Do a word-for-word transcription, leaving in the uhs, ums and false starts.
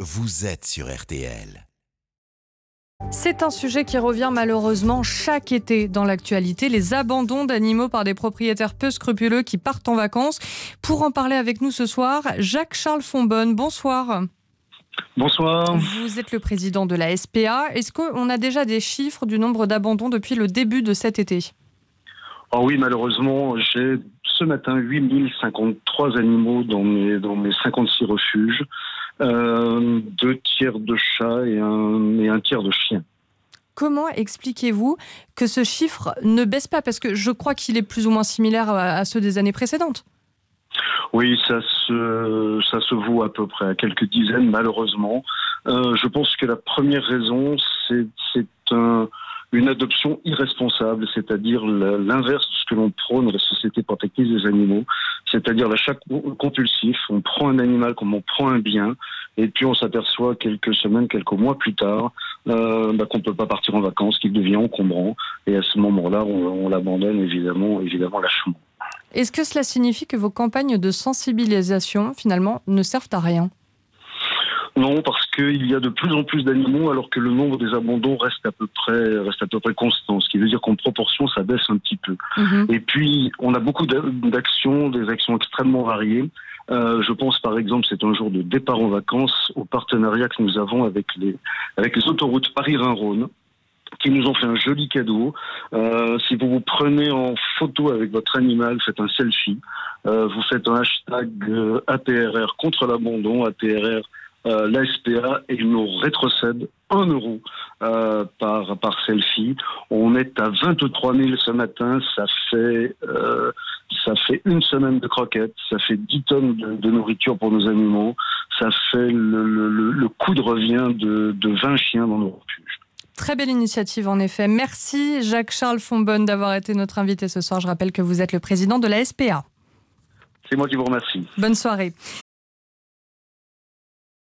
vous êtes sur R T L. C'est un sujet qui revient malheureusement chaque été dans l'actualité, les abandons d'animaux par des propriétaires peu scrupuleux qui partent en vacances. Pour en parler avec nous ce soir, Jacques-Charles Fonbonne, bonsoir. Bonsoir. Vous êtes le président de la S P A. Est-ce qu'on a déjà des chiffres du nombre d'abandons depuis le début de cet été ? Oh oui, malheureusement, j'ai ce matin huit mille cinquante-trois animaux dans mes, dans mes cinquante-six refuges, euh, deux tiers de chats et un, et un tiers de chiens. Comment expliquez-vous que ce chiffre ne baisse pas ? Parce que je crois qu'il est plus ou moins similaire à, à ceux des années précédentes. Oui, ça se, ça se vaut à peu près à quelques dizaines, malheureusement. Euh, je pense que la première raison, c'est, c'est un... une adoption irresponsable, c'est-à-dire l'inverse de ce que l'on prône dans la Société protectrice des animaux, c'est-à-dire l'achat compulsif. On prend un animal comme on prend un bien, et puis on s'aperçoit quelques semaines, quelques mois plus tard euh, bah, qu'on ne peut pas partir en vacances, qu'il devient encombrant, et à ce moment-là, on, on l'abandonne évidemment, évidemment lâchement. Est-ce que cela signifie que vos campagnes de sensibilisation, finalement, ne servent à rien ? Non, parce qu'il y a de plus en plus d'animaux alors que le nombre des abandons reste à peu près, reste à peu près constant. Ce qui veut dire qu'en proportion, ça baisse un petit peu. Mmh. Et puis, on a beaucoup d'actions, des actions extrêmement variées. Euh, je pense par exemple, c'est un jour de départ en vacances, au partenariat que nous avons avec les, avec les autoroutes Paris-Rhin-Rhône, qui nous ont fait un joli cadeau. Euh, si vous vous prenez en photo avec votre animal, faites un selfie, euh, vous faites un hashtag euh, A P R R contre l'abandon, A P R R Euh, la S P A, et ils nous rétrocèdent un euro euh, par, par selfie. On est à vingt-trois mille ce matin, ça fait, euh, ça fait une semaine de croquettes, ça fait dix tonnes de, de nourriture pour nos animaux, ça fait le, le, le coût de revient de, de vingt chiens dans nos refuges. Très belle initiative en effet. Merci Jacques-Charles Fonbonne d'avoir été notre invité ce soir. Je rappelle que vous êtes le président de la S P A. C'est moi qui vous remercie. Bonne soirée.